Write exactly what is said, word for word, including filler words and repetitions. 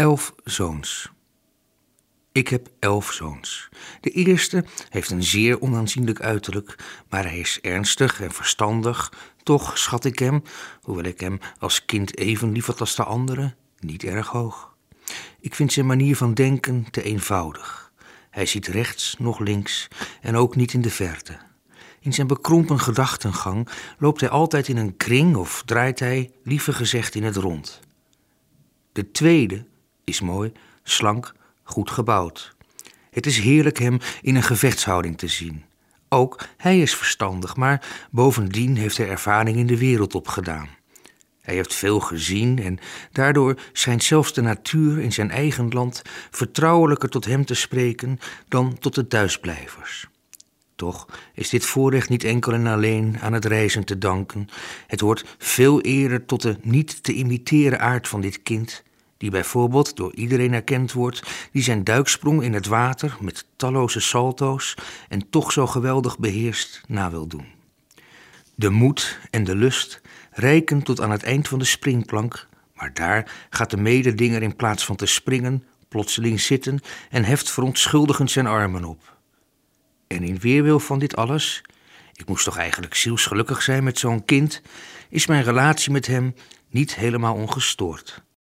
Elf zoons. Ik heb elf zoons. De eerste heeft een zeer onaanzienlijk uiterlijk, maar hij is ernstig en verstandig. Toch schat ik hem, hoewel ik hem als kind even lief had als de anderen, niet erg hoog. Ik vind zijn manier van denken te eenvoudig. Hij ziet rechts, nog links en ook niet in de verte. In zijn bekrompen gedachtengang loopt hij altijd in een kring of draait hij, liever gezegd, in het rond. De tweede is mooi, slank, goed gebouwd. Het is heerlijk hem in een gevechtshouding te zien. Ook hij is verstandig, maar bovendien heeft hij ervaring in de wereld opgedaan. Hij heeft veel gezien en daardoor schijnt zelfs de natuur in zijn eigen land vertrouwelijker tot hem te spreken dan tot de thuisblijvers. Toch is dit voorrecht niet enkel en alleen aan het reizen te danken. Het hoort veel eerder tot de niet te imiteren aard van dit kind, die bijvoorbeeld door iedereen erkend wordt, die zijn duiksprong in het water met talloze salto's en toch zo geweldig beheerst na wil doen. De moed en de lust reiken tot aan het eind van de springplank, maar daar gaat de mededinger in plaats van te springen plotseling zitten en heft verontschuldigend zijn armen op. En in weerwil van dit alles, ik moest toch eigenlijk zielsgelukkig zijn met zo'n kind, is mijn relatie met hem niet helemaal ongestoord.